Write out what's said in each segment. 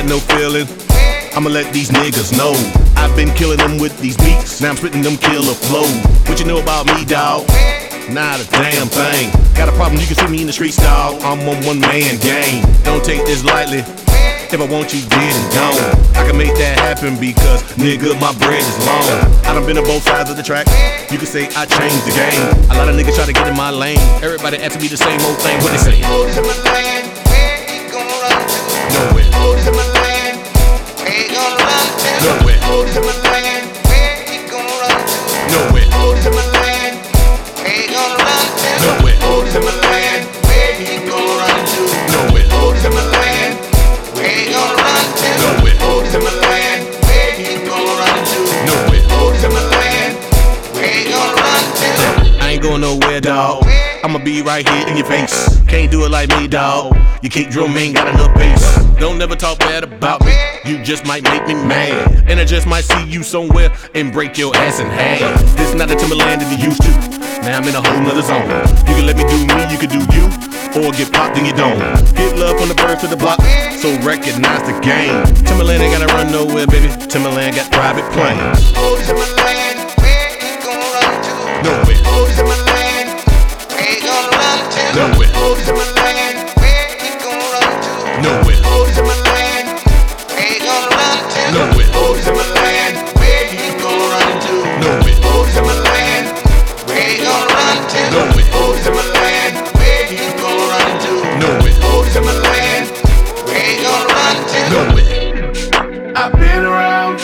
got no feeling. I'ma let these niggas know I've been killing them with these beats. Now I'm spitting them killer flow. What you know about me, dawg? Not a damn thing. Got a problem, you can see me in the streets, dawg. I'm on one-man game. Don't take this lightly. If I want you dead and gone, I can make that happen because, nigga, my bread is long. I done been on both sides of the track. You can say I changed the game. A lot of niggas try to get in my lane. Everybody asking me the same old thing. What they say? Oldies in my land, where he gon' run to? Nowhere. Oldies in my land, where he gon' run to? Nowhere. Oldies in my land, where he gon' run to? Nowhere. Oldies in my land, where he gon' run to? Nowhere. Oldies in my land, where he gon' run to? Nowhere. Oldies in my land, where he gon' run to? Nowhere. Oldies in my land, where he gon' run to? Nowhere. Oldies in my land, where he gon' run to? I ain't going nowhere, dawg. I'ma be right here in your face. Can't do it like me, dawg. Your kick drum ain't got enough bass. Don't never talk bad about me. You just might make me mad. And I just might see you somewhere and break your ass in half. This not the Timberland that you used to. Now I'm in a whole nother zone. You can let me do me, you can do you, or get popped and you don't. Get love from the birds to the block, so recognize the game. Timberland ain't gotta run nowhere, baby. Timberland got private planes. Oldies in my land, where he gon' run to? Nowhere. Oldies in my land, where he gon' run to? Nowhere. Oldies in my land, where he gon' run to? Nowhere. Oldies in my land, where he gon' run to? Nowhere. Oldies in my land, where he gon' run to? Nowhere. Oldies in my land, where he gon' run to? Nowhere. Oldies in my land, where he gon' run to? Nowhere. Oldies in my land, where he gon' run to? Nowhere. I've been around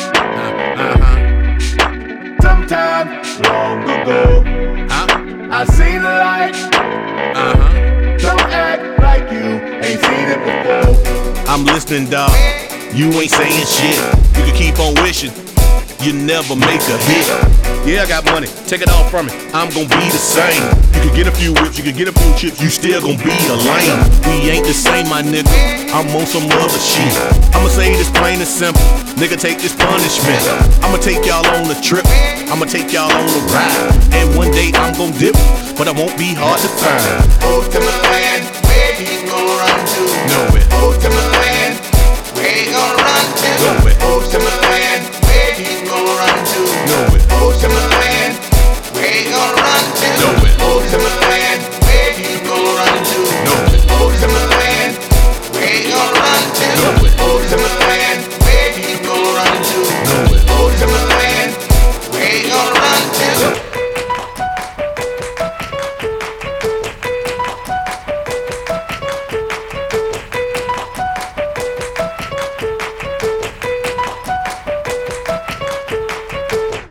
sometime long ago. I seen the light. Don't act like you ain't seen it before. I'm listening, dawg. You ain't saying shit. You can keep on wishing. You never make a hit. Yeah, I got money. Take it all from me. I'm gon' be the same. You can get a few whips, you can get a few chips. You still gon' be a lame. We ain't the same, my nigga. I'm on some other shit. I'ma say this plain and simple. Nigga, take this punishment. I'ma take y'all on a trip. I'ma take y'all on a ride. And one day I'm gon' dip, but I won't be hard to find. Oldies in my land, where he gon' run to? Nowhere. Oldies in my land, where he gon' run to? Nowhere. Oldies in my land, where he gon' run to? Nowhere. Oldies in my land, where he gon' run to? Nowhere. Oldies in my land.